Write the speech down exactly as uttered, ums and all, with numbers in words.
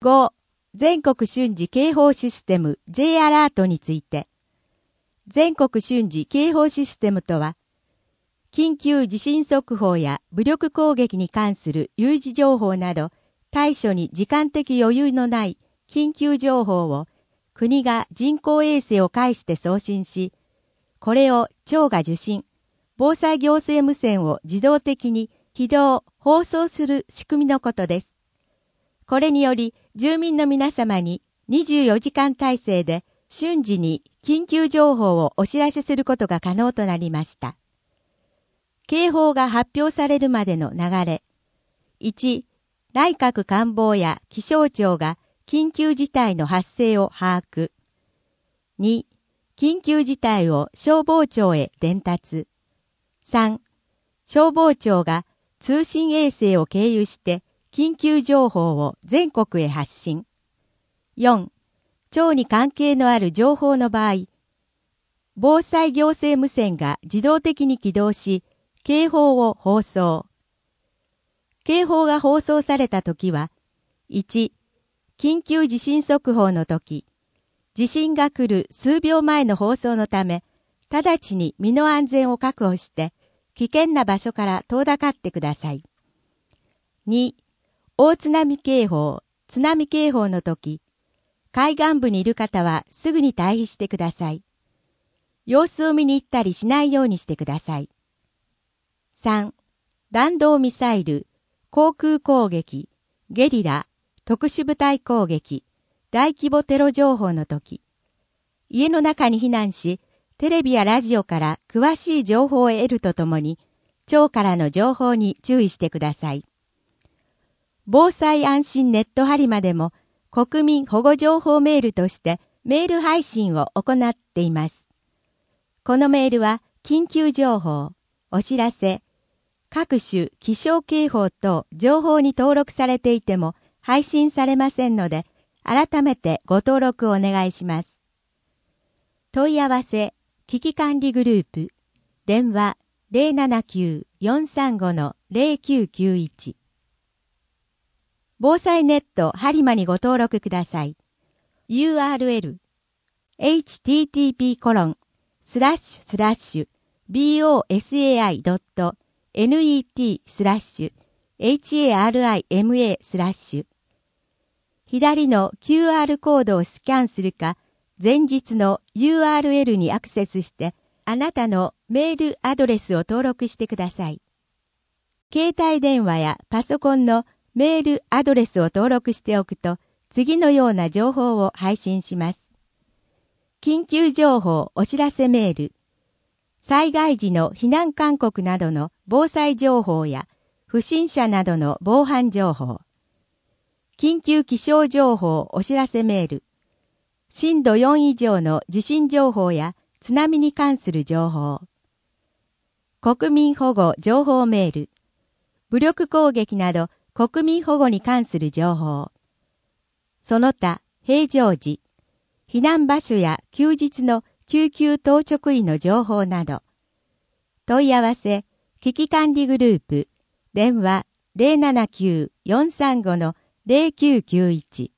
ご. 全国瞬時警報システム J アラートについて。全国瞬時警報システムとは、緊急地震速報や武力攻撃に関する有事情報など、対処に時間的余裕のない緊急情報を国が人工衛星を介して送信し、これを庁が受信、防災行政無線を自動的に起動、放送する仕組みのことです。これにより、住民の皆様ににじゅうよじかん体制で瞬時に緊急情報をお知らせすることが可能となりました。警報が発表されるまでの流れ。いち. 内閣官房や気象庁が緊急事態の発生を把握。に. 緊急事態を消防庁へ伝達。さん. 消防庁が通信衛星を経由して緊急情報を全国へ発信。よん. 庁に関係のある情報の場合、防災行政無線が自動的に起動し、警報を放送。警報が放送されたときは、いち. 緊急地震速報のとき、地震が来る数秒前の放送のため、直ちに身の安全を確保して、危険な場所から遠ざかってください。に. 大津波警報、津波警報のとき、海岸部にいる方はすぐに退避してください。様子を見に行ったりしないようにしてください。さん. 弾道ミサイル、航空攻撃、ゲリラ、特殊部隊攻撃、大規模テロ情報のとき、家の中に避難し、テレビやラジオから詳しい情報を得るとともに、庁からの情報に注意してください。防災安心ネットハリマでも国民保護情報メールとしてメール配信を行っています。このメールは緊急情報、お知らせ、各種気象警報等情報に登録されていても配信されませんので、改めてご登録をお願いします。問い合わせ、危機管理グループ、電話 ゼロななきゅう よんさんご ゼロきゅうきゅういち。防災ネットハリマにご登録ください。ユーアールエル エイチティーティーピーコロンスラッシュスラッシュビーオーエスエーアイドットネットスラッシュエイチエーアールアイエムエースラッシュ左の キューアール コードをスキャンするか、前日の ユーアールエル にアクセスして、あなたのメールアドレスを登録してください。携帯電話やパソコンのメールアドレスを登録しておくと、次のような情報を配信します。緊急情報お知らせメール、災害時の避難勧告などの防災情報や不審者などの防犯情報、緊急気象情報お知らせメール、震度よん以上の地震情報や津波に関する情報、国民保護情報メール、武力攻撃など国民保護に関する情報、その他平常時、避難場所や休日の救急当直医の情報など、問い合わせ、危機管理グループ、電話 ゼロななきゅう よんさんご ゼロきゅうきゅういち